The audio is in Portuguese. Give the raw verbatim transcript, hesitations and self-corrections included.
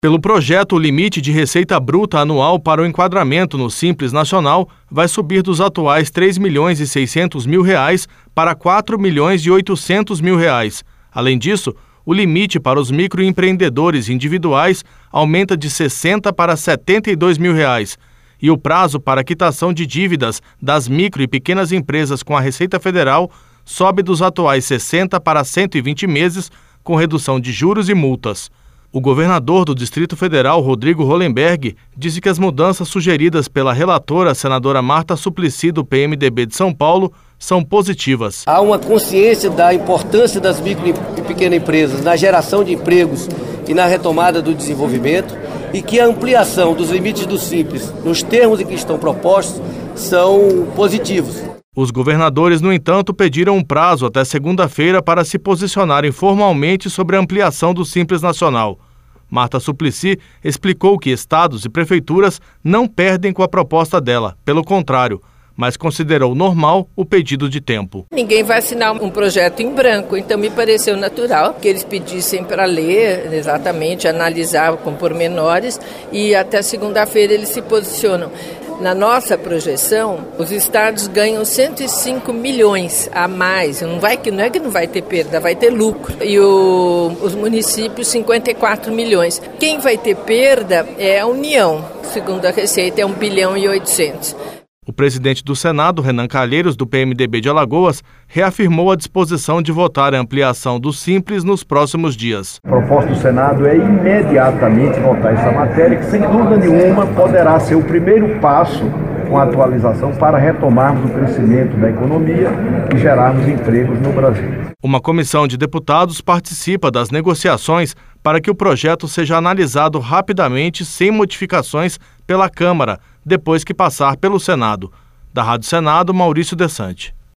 Pelo projeto, o limite de receita bruta anual para o enquadramento no Simples Nacional vai subir dos atuais três milhões e seiscentos mil reais para quatro milhões e oitocentos mil reais. Além disso, o limite para os microempreendedores individuais aumenta de sessenta para setenta e dois mil reais e o prazo para quitação de dívidas das micro e pequenas empresas com a Receita Federal sobe dos atuais sessenta para cento e vinte meses, com redução de juros e multas. O governador do Distrito Federal, Rodrigo Hollenberg, disse que as mudanças sugeridas pela relatora, senadora Marta Suplicy, do P M D B de São Paulo, são positivas. Há uma consciência da importância das micro e pequenas empresas na geração de empregos e na retomada do desenvolvimento, e que a ampliação dos limites do Simples, nos termos em que estão propostos, são positivos. Os governadores, no entanto, pediram um prazo até segunda-feira para se posicionarem formalmente sobre a ampliação do Simples Nacional. Marta Suplicy explicou que estados e prefeituras não perdem com a proposta dela, pelo contrário, mas considerou normal o pedido de tempo. Ninguém vai assinar um projeto em branco, então me pareceu natural que eles pedissem para ler exatamente, analisar com pormenores, e até segunda-feira eles se posicionam. Na nossa projeção, os estados ganham cento e cinco milhões a mais. Não, vai, não é que não vai ter perda, vai ter lucro. E o, os municípios, cinquenta e quatro milhões. Quem vai ter perda é a União. Segundo a Receita, é um bilhão e oitocentos. O presidente do Senado, Renan Calheiros, do P M D B de Alagoas, reafirmou a disposição de votar a ampliação do Simples nos próximos dias. A proposta do Senado é imediatamente votar essa matéria, que sem dúvida nenhuma poderá ser o primeiro passo com a atualização para retomarmos o crescimento da economia e gerarmos empregos no Brasil. Uma comissão de deputados participa das negociações para que o projeto seja analisado rapidamente, sem modificações, pela Câmara, depois que passar pelo Senado. Da Rádio Senado, Maurício Desante.